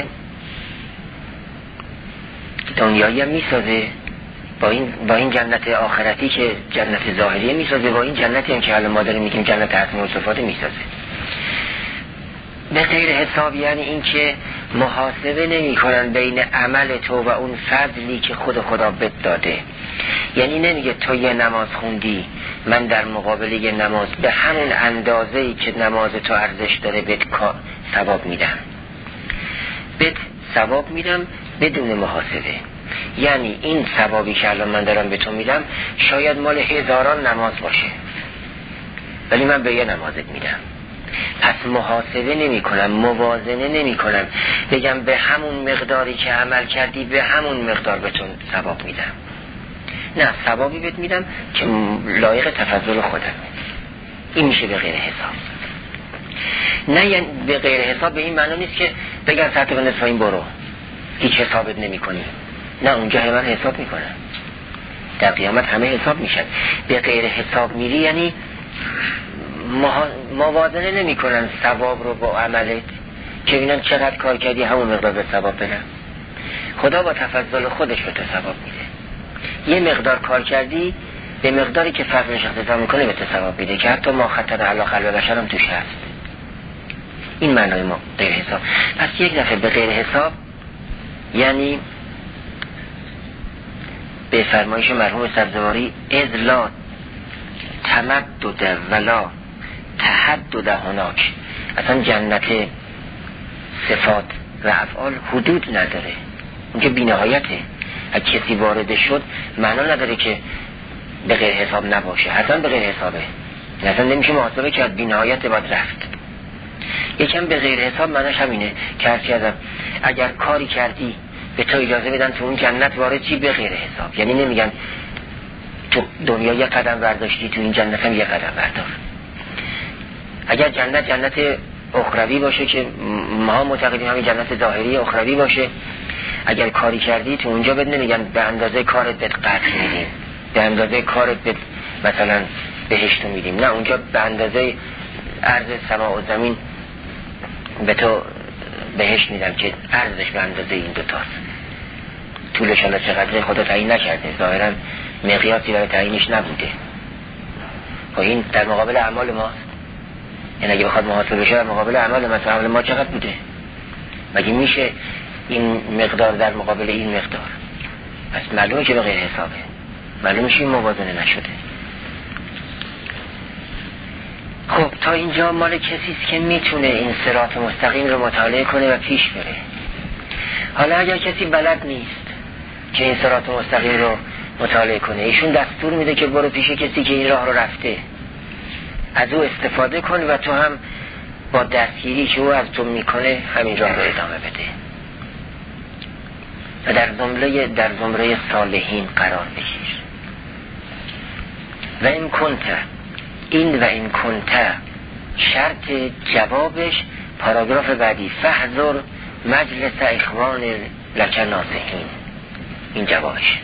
دنیایی هم میسازه، با این جنت آخرتی که جنت ظاهریه میسازه، با این جنتی هم که حالا ما داریم میگیم جنت اسماء و صفات میسازه. به غیر حساب یعنی این که محاسبه نمی کنن بین عمل تو و اون فضلی که خدا بهت داده. یعنی نمیگه تو یه نماز خوندی، من در مقابل یه نماز به همون اندازه‌ای که نماز تو ارزش داره بهت ثواب میدم، بهت ثواب میدم بدون محاسبه. یعنی این ثوابی که الان من دارم به تو میدم شاید مال هزاران نماز باشه، ولی من به یه نمازت میدم. پس محاسبه نمی کنم، موازنه نمی کنم بگم به همون مقداری که عمل کردی به همون مقدار به تو ثواب میدم. نه، ثوابی بهت میدم که لایق تفضل خودم. این میشه به غیر حساب. نه یعنی به غیر حساب به این معنی نیست که بگم ساعت به نصف این برو، هیچ حسابت نمی کنی. نه، اونجا من حساب میکنم، در قیامت همه حساب میشن. به غیر حساب میری یعنی موازنه نمی کنن ثواب رو با عملت که ببینن چقدر کار کردی همون مقدار به ثواب بدن. خدا با تفضل خودش به تو ثواب میده. یه مقدار کار کردی به مقداری که فضلش اقتضا میکنه به تو ثواب میده که حتی ما خطر علی قلب بشر هم توش هست. این معنای ما غیر حساب. پس یک دفعه به غیر حساب یعنی به فرمایش مرحوم سبزواری اذ لا تمدد ولا تحدد هناک. اصلا جنت صفات و افعال حدود نداره، اونجا بی‌نهایته. اگه کسی وارد شد معنا نداره که به غیر حساب نباشه، حتما به غیر حسابه، اصلا نمیشه محاسبه کرد، بی‌نهایت باید رفت. یکم به غیر حساب معناش همینه که هرچی ازم اگر کاری کردی به تو اجازه بدن تو اون جنت وارد چی به غیر حساب. یعنی نمیگن تو دنیا یک قدم برداشتی تو این جنت هم یک قدم بردار. اگر جنت اخروی باشه که ما معتقدیم همین جنت ظاهری اخروی باشه، اگر کاری کردی تو اونجا بد نمیگن به اندازه کارت بهت قطع میدیم، به اندازه کارت بهت مثلا بهشت میدیم. نه، اونجا به اندازه عرض سماع و زمین به تو بهشت میدم که عرضش به اندازه این دوتاست. طولش حالا چقدر خدا تعیین نکرده، ظاهرا مقیاسی برای تعیینش نبوده. و این در مقابل اعمال ماست. یعنی اگه بخواد محاسبه بشه در مقابل اعمال ما، اعمال ما چقدر بوده؟ مگه میشه این مقدار در مقابل این مقدار؟ پس معلومه که به غیر حسابه، معلومه که این موازنه نشده. خب تا اینجا مال کسیست که میتونه این صراط مستقیم رو مطالعه کنه و پیش بره. حالا اگر کسی بلد نیست که این صراط مستقیم رو مطالعه کنه، ایشون دستور میده که برو پیش کسی که این راه رو رفته، از او استفاده کن و تو هم با دستگیری که او از تو میکنه همین راه رو ادامه بده و در زمره صالحین قرار بگیر. و این کنت شرط جوابش پاراگراف بعدی فحذر مجلس اخوان لک ناصحین، این جوابش.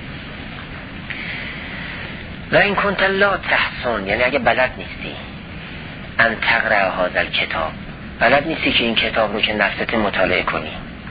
و این کنت لا تحسن، یعنی اگه بلد نیستی ان تقرأ هذا الکتاب، بلد نیستی که این کتاب رو که نفست مطالعه کنی،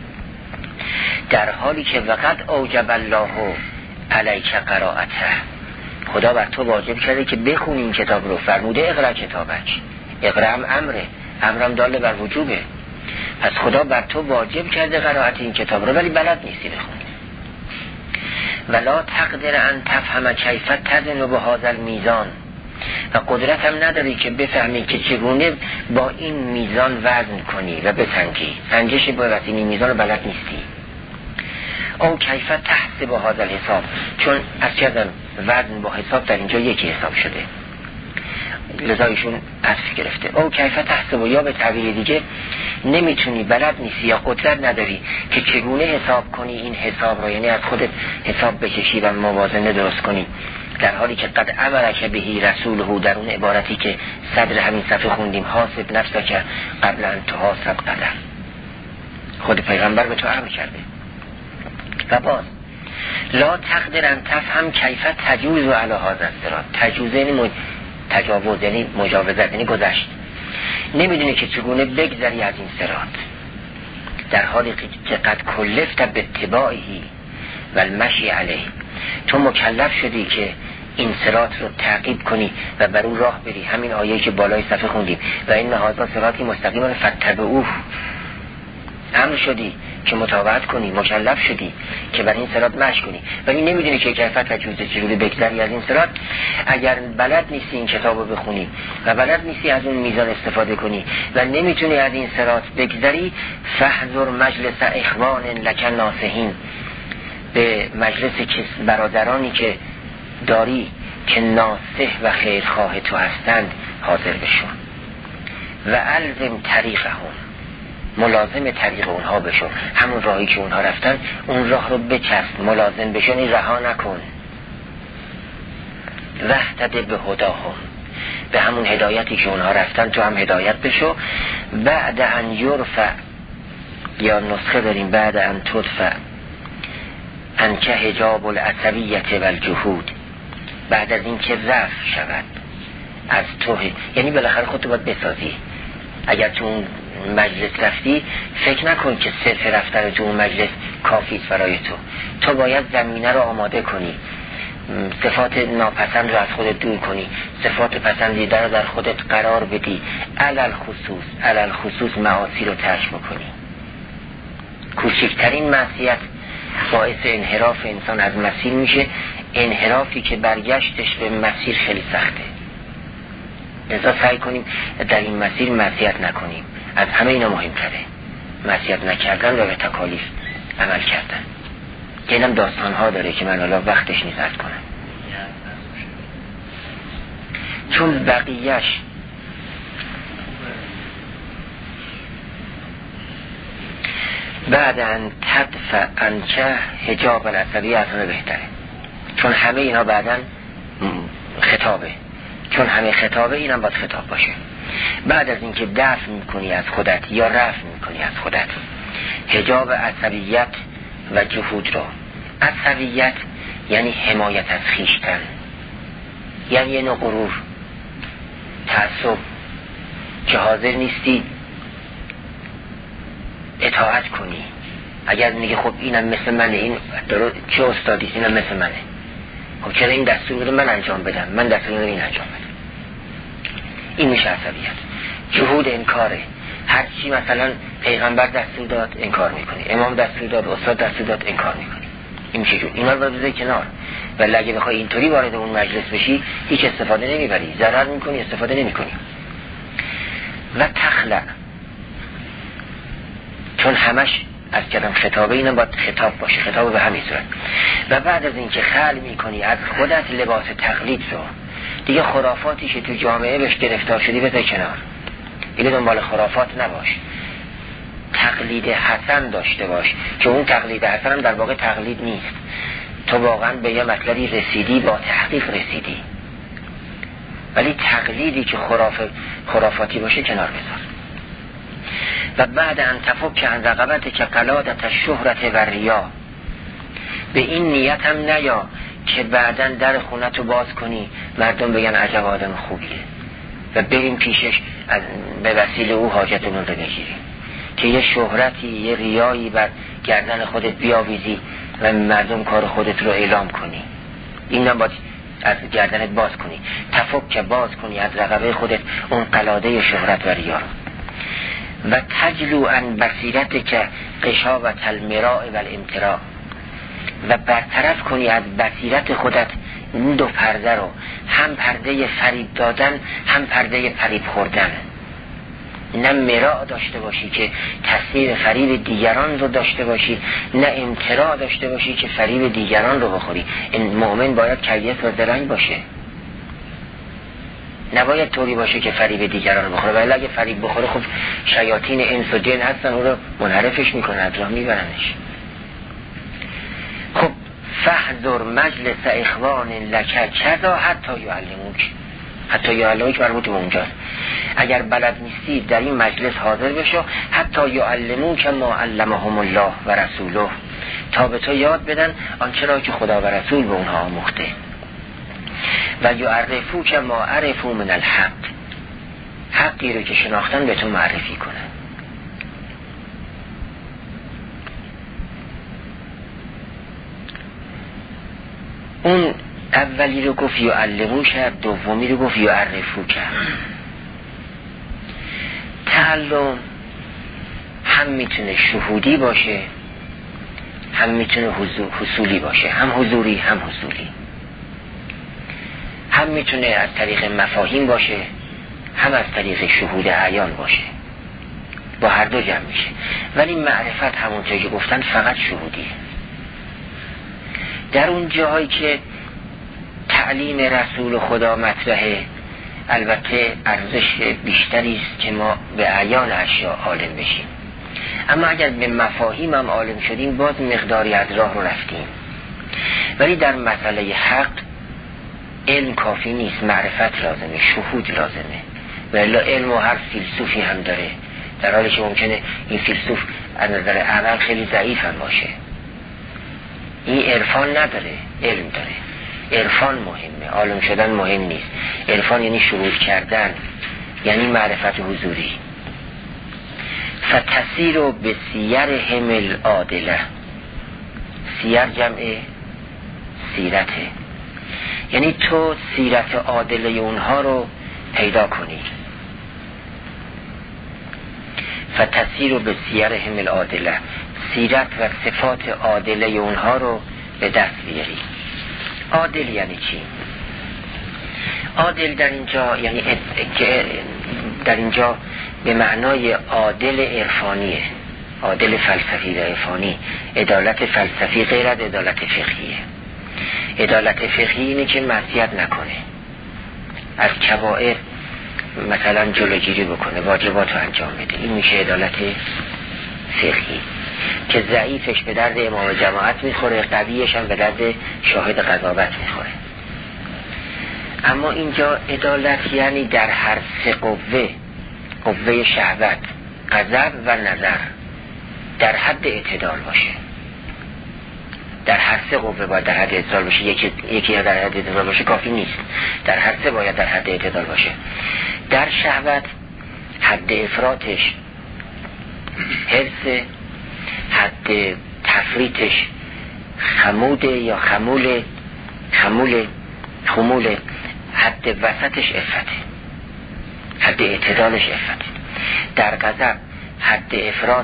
در حالی که وقد اوجب الله علیک قرائته، خدا بر تو واجب کرده که بخونی این کتاب رو، فرموده اقرأ کتابک. اقرأ هم امرم داله بر وجوبه. پس خدا بر تو واجب کرده قرائت این کتاب رو، ولی بلد نیستی بخونی. ولا تقدر ان تفهم کیف تزن به هذا المیزان، و قدرت هم نداری که بفهمی که چگونه با این میزان وزن کنی و بسنجی. سنجش با این میزان رو بلد نیستی. او کیف تحسب به هذا الحساب، چون از چیزم وزن با حساب در اینجا یکی حساب شده، لذا ایشون عطف گرفته. او کیف تحسب، یا به تعبیر دیگه نمیتونی، بلد نیستی یا قدرت نداری که چگونه حساب کنی این حساب رو، یعنی از خودت حساب بکشی و موازنه درست کنی، در حالی که قد امرک بهی رسوله، در اون عبارتی که صدر همین صفحه خوندیم، حاسب نفسک قبل ان تحاسب قدر، خود پیغمبر به تو امر کرده. و باز لا تقدر ان تفهم کیف تجوز علی هذا الصراط، تجوز یعنی تجاوز، یعنی مجاوزت، یعنی گذشت. نمیدونی که چگونه بگذری از این صراط، در حالی که قد کلفت به اتباعه و المشی علیه، تو مکلف شدی که این صراط رو تعقیب کنی و بر اون راه بری. همین آیه‌ای که بالای صفحه خوندیم و این هذا صراطی مستقیما فاتبعوه، امر شدی که متابعت کنی، مکلف شدی که بر این صراط مشی کنی، ولی نمیدونی که کیفیت و چجوری بگذری از این صراط. اگر بلد نیستی این کتابو بخونی و بلد نیستی از اون میزان استفاده کنی و نمیتونی از این صراط بگذری، فاحذر مجلس اخوان لک ناصحین، به مجلس برادرانی که داری که ناصح و خیرخواه تو هستند حاضر بشو. و الزم طریقهم، ملازم طریق اونها بشو، همون راهی که اونها رفتن اون راه رو بچسب، ملازم بشو، این رها نکن. واهتد به هداهم، به همون هدایتی که اونها رفتن تو هم هدایت بشو. بعد ان یرفع، یا نسخه داریم بعد ان تدفع انکه حجاب العصبیت و الجهود، بعد از این که رفع شود از تو، یعنی بالاخره خودتو باید بسازی. اگر تو اون مجلس رفتی فکر نکن که صرف رفتن تو اون مجلس کافیست برای تو باید زمینه رو آماده کنی، صفات ناپسند رو از خودت دور کنی، صفات پسندیده رو در خودت قرار بدی، علل خصوص معاصی رو ترک بکنی. کوچکترین معصیت باعث انحراف انسان از مسیر میشه، انحرافی که برگشتش به مسیر خیلی سخته. لذا سعی کنیم در این مسیر معصیت نکنیم. از همه اینا مهمتره معصیت نکردن و به تکالیف عمل کردن، که اینم داستانها داره که من حالا وقتش نیست عرض کنم، چون بقیهش بعد ان تدفع انکه حجاب العصبیه از همه بهتره، چون همه اینا بعدن خطابه، چون همه خطابه اینم باید خطاب باشه. بعد از اینکه دفع میکنی از خودت یا رفع میکنی از خودت حجاب عصبیت و جهود رو. عصبیت یعنی حمایت از خیشتن، یعنی یه نوع غرور، تعصب، که حاضر نیستی اطاعت کنی. اگر میگه خب اینم مثل منه، این چه استادیست، اینم مثل منه، خب چرا این دستور رو من انجام بدم، من دستور رو این انجام بدم. این میشه عصبیت. جهود انکاره، هر چی مثلا پیغمبر دستور داد انکار میکنی، امام دستور داد، استاد دستور داد انکار میکنی. این میشه جهود. اینا رو باید بذاری کنار. ولی اگه بخوای اینطوری وارد اون مجلس بشی هیچ استفاده نمیبری، ضرر میکنی، استفاده نمیکنی. و تخلع، چون همش از کلم خطابه، اینم باید خطاب باشه، خطاب به همین صورت. و بعد از اینکه خلع میکنی از خودت لباس تقلید رو، دیگه خرافاتی که تو جامعه بهش گرفتار شدی بذار کنار، دیگه دنبال خرافات نباش، تقلید حسن داشته باش، که اون تقلید حسن هم در واقع تقلید نیست، تو واقعا به یه مطلبی رسیدی، با تحقیق رسیدی، ولی تقلیدی که خرافاتی باشه کنار بذار. و بعد ان تفک عن رقبت که قلادت الشهرت و ریا، به این نیت هم نیا که بعداً در خونتو باز کنی مردم بگن عجب آدم خوبیه و بریم پیشش به وسیله او حاجتمون رو بگیریم، که یه شهرتی، یه ریایی بر گردن خودت بیاویزی و مردم کار خودت رو اعلام کنی. این هم باید از گردنت باز کنی، تفک باز کنی از رقبه خودت اون قلاده شهرت و ریا رو. و تجلو عن بصیرت که قشاوت المراء و الامتراء، و برطرف کنی از بصیرت خودت این دو پرده رو، هم پرده فریب دادن هم پرده فریب خوردن. نه مراء داشته باشی که تصویر فریب دیگران رو داشته باشی، نه امتراء داشته باشی که فریب دیگران رو بخوری. این مؤمن باید کیس و درنگ باشه، نباید طوری باشه که فریب دیگران رو بخوره، ولی اگه فریب بخوره خب شیاطین انس و جن هستن، اون رو منحرفش میکنن، از راه میبرنش. خب فاحذر مجلس اخوان لک کذا حتی یعلموک مربوط به اونجاست. اگر بلد نیستی در این مجلس حاضر بشو، حتی یعلموک ما علمهم الله و رسوله، تا به تو یاد بدن آنچه را که خدا و رسول به اونها آموخته. و یعرفوک ما عرفو من الحق، حقی رو که شناختن به تو معرفی کنن. اون اولی رو گفت یعلموک، دومی رو گفت یعرفوک. تعلم هم میتونه شهودی باشه، هم میتونه حصولی باشه، هم حضوری هم حصولی. هم میتونه از طریق مفاهیم باشه، هم از طریق شهود عیان باشه. با هر دو جمع میشه. ولی معرفت همونطور که گفتن فقط شهودیه. در اون جاهایی که تعلیم رسول خدا مطرحه، البته ارزش بیشتری است که ما به عیان اشیاء عالم بشیم، اما اگر به مفاهیم هم عالم شدیم باز مقداری از راه رو رفتیم. ولی در مسئله حق علم کافی نیست، معرفت لازمه، شهود لازمه. ولی علم و هر فیلسوفی هم داره، در حالی که ممکنه این فیلسوف از نظر عمل خیلی ضعیف هم باشه. این عرفان نداره، علم داره. عرفان مهمه، عالم شدن مهم نیست. عرفان یعنی شهود کردن، یعنی معرفت حضوری. فتسیر به سیرهم العادله. سیر جمع سیرته، یعنی تو سیرت عادله اونها رو پیدا کنی. فتسیر به سیرهم العادله، سیرت و صفات عادله اونها رو به دست بیاری. عادل یعنی چی؟ عادل در اینجا یعنی در اینجا به معنای عادل عرفانیه، عادل فلسفی و عرفانی. عدالت فلسفی غیر از عدالت فقهیه. عدالت فقهی اینه که معصیت نکنه، از کبائر مثلا جلوگیری بکنه، واجبات رو انجام بده. این میشه عدالت فقهی که ضعیفش به درد امام جماعت میخوره، قویش هم به درد شاهد قضاوت میخوره. اما اینجا عدالت یعنی در هر سه قوه، قوه شهوت، غضب و نظر، در حد اعتدال باشه. در هر سه قوه باید در حد اعتدال باشه. یکی در حد اعتدال باشه کافی نیست، در هر سه باید در حد اعتدال باشه. در شهوت حد افراطش حرص، حد تفریطش خموده یا خموله، حد وسطش عفته، حد اعتدالش عفته. در غضب حد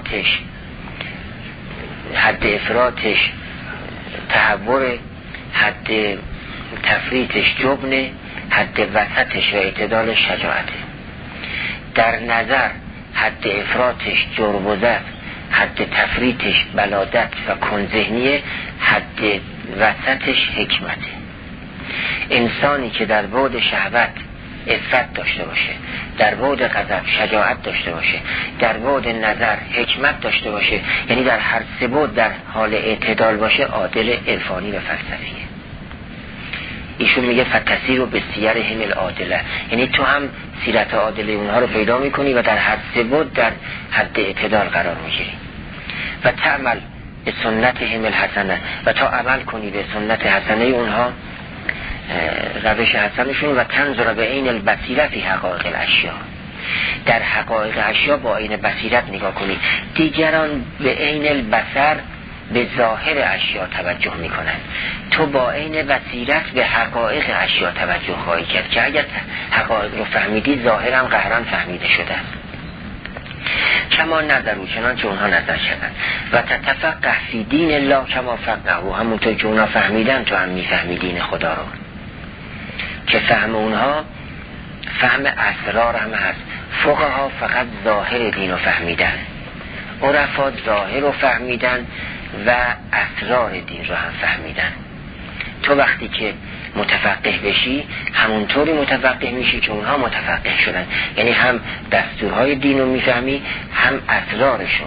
افراطش تهور، حد تفریطش جبنه، حد وسطش و اعتدالش شجاعته. در نظر حد افراطش جربوزت، حد تفریطش بلادت و کنذهنیه، حد وسطش حکمته. انسانی که در بعد شهوت عفت داشته باشه، در بعد غضب شجاعت داشته باشه، در بعد نظر حکمت داشته باشه، یعنی در هر سه بعد در حال اعتدال باشه، عادل عرفانی و فلسفیه. ایشون میگه فتسیر به سیرهم العادله، یعنی تو هم سیرت عادله اونها رو پیدا میکنی و در هر سه بعد در حد اعتدال قرار میگیری. و تعمل به سنتهم الحسنه، و تا عمل کنی به سنت حسنه اونها، روش حسنشون. و تنظر به عین البصیرت فی حقایق الاشیاء، در حقایق اشیاء با عین بصیرت نگاه کنی. دیگران به عین البصر به ظاهر اشیاء توجه میکنن، تو با عین بصیرت به حقایق اشیاء توجه خواهی کرد که اگر حقایق رو فهمیدی ظاهرم قهران فهمیده شده است. کما نظرو، چنانچه اونها نظر شدن. و تتفقه فی دین الله کما فقهو، همونطور که اونها فهمیدن تو هم میفهمی دین خدا رو، که فهم اونها فهم اسرار هم هست. فقها فقط ظاهر دین رو فهمیدن، عرفا ظاهر رو فهمیدن و اسرار دین رو هم فهمیدن. تو وقتی که متفقه بشی همونطوری متفقه میشی که اونها متفقه شدن، یعنی هم دستورهای دین رو میفهمی هم اسرارشو.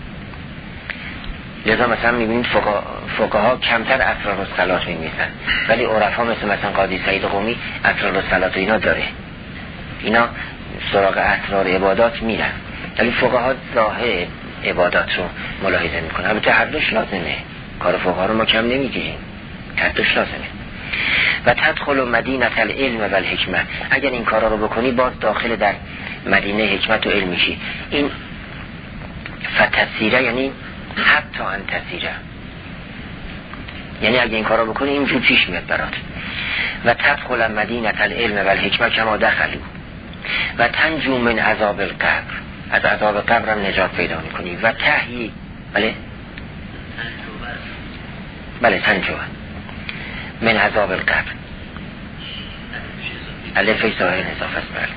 لذا مثلا میبینید فقها کمتر اسرار الصلات میمیسن، ولی عرفا مثلا قاضی سعید قمی اسرار الصلات اینا داره، اینا سراغ اسرار عبادات میرن، ولی فقها ظاهر عبادات رو ملاحظه میکنن. البته هر دوش لازمه، کار فقها رو ما کم نمیگیریم، هر دوش لازمه. و تدخل مدینه العلم و الحکمه، اگر این کارا رو بکنی باز داخل در مدینه حکمت و علم میشی. این فتسیره یعنی حتی انتسیره، یعنی اگه این کارا بکنی اینجور پیش میاد برات. و تدخل مدینه العلم و الحکمه کما دخلوا و تنجو من عذاب القبر، از عذاب قبر هم نجات پیدا میکنی. و تحیی بله تنجو من عذاب القبر، الف ظاهر اضافه است. بله.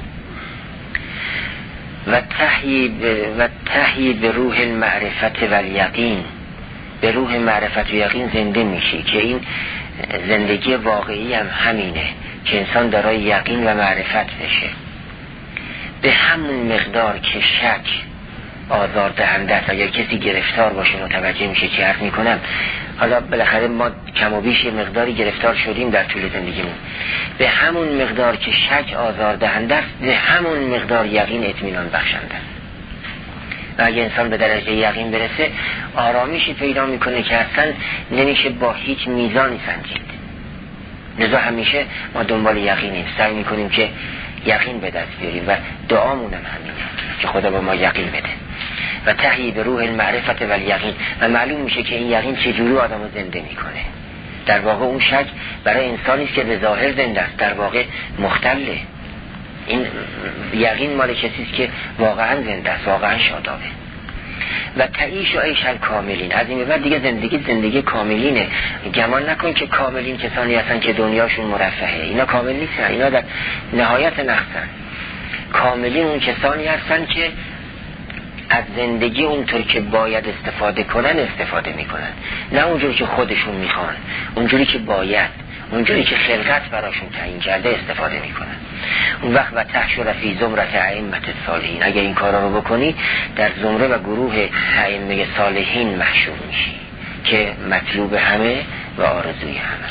و تحیی به روح المعرفت و الیقین، به روح معرفت و یقین زنده میشی که این زندگی واقعی هم همینه که انسان دارای یقین و معرفت بشه. به همون مقدار که شک آزار دهنده است، اگر کسی گرفتار باشه متوجه میشه چی عرض میکنم. حالا بالاخره ما کم و بیش مقداری گرفتار شدیم در طول زندگیمون. به همون مقدار که شک آزار دهنده است، به همون مقدار یقین اطمینان بخشنده است. و اگه انسان به درجه یقین برسه، آرامیشی پیدا میکنه که اصلا نمیشه با هیچ میزانی سنجید. لذا همیشه ما دنبال یقینیم، سعی میکنیم که یقین به دست بیاریم و دعامون هم همینه که خدا به ما یقین بده. و تحیی به روح المعرفت و الیقین، و معلوم میشه که این یقین چجوری آدمو زنده میکنه. در واقع اون شک برای انسانی است که به ظاهر زنده است، در واقع مختله. این یقین مال کسی است که واقعا زنده است، واقعا شادابه. و تعیش و عیش الکاملین، از این به بعد دیگه زندگی کاملینه. گمان نکن که کاملین کسانی هستن که دنیاشون مرفهه، اینا کامل نیستن، اینا در نهایت نقصن. کاملین اون کسانی هستن که از زندگی اونطور که باید استفاده کنن استفاده میکنن، نه اونجوری که خودشون میخوان، اونجوری که باید، اونجوری که خلقت براشون تعیین کرده استفاده میکنن. اون وقت و تحشر فی زمرة ائمة الصالحین، اگه این کارا رو بکنی در زمره و گروه ائمه صالحین محشور میشی که مطلوب همه و آرزوی همه.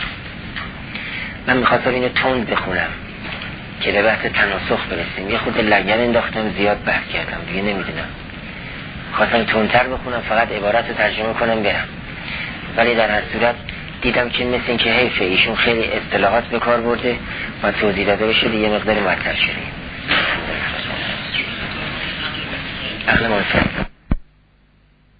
من میخواستم اینو تند بخونم که به بحث تناسخ برسیم. یه خود لگن انداختم، زیاد بحث کردم دیگه، نمیدونم خواستم تندتر بخونم، فقط عبارت رو ترجمه کنم برم. ولی در هر صورت دیدم که مثل این که حیفه، ایشون خیلی اصطلاحات به کار برده و توضیح داده بشه، دیگه مقدار معطل شدیم. اهلا